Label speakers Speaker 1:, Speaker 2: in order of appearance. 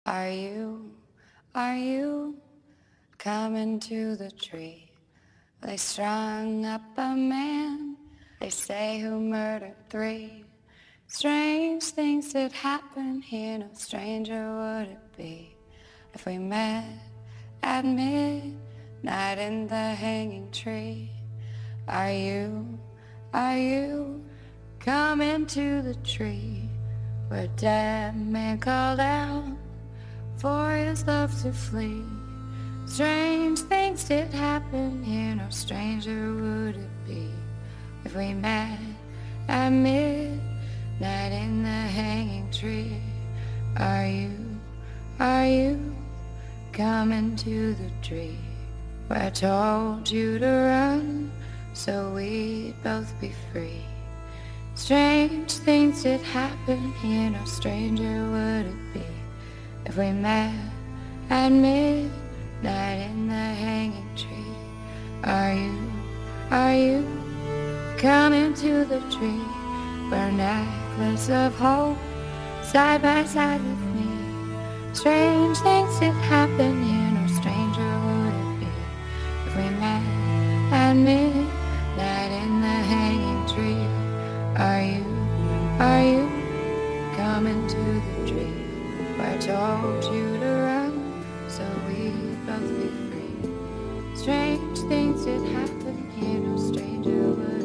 Speaker 1: Are you coming to the tree? They strung up a man, they say, who murdered 3. Strange things did happen here, no stranger would it be if we met at midnight in the hanging tree. Are you coming to the tree where a dead man called out for his love to flee? Strange things did happen here, no stranger would it be if we met at midnight in the hanging tree. Are you coming to the tree where I told you to run so we'd both be free? Strange things did happen here, no stranger would it be if we met at midnight in the hanging tree. Are you coming to the tree where a necklace of hope side by side with me? Strange things did happen here, no stranger would it be if we met at midnight in the hanging tree. Are you coming to the tree where I told you to run so we'd both be free? Strange things did happen here, no stranger would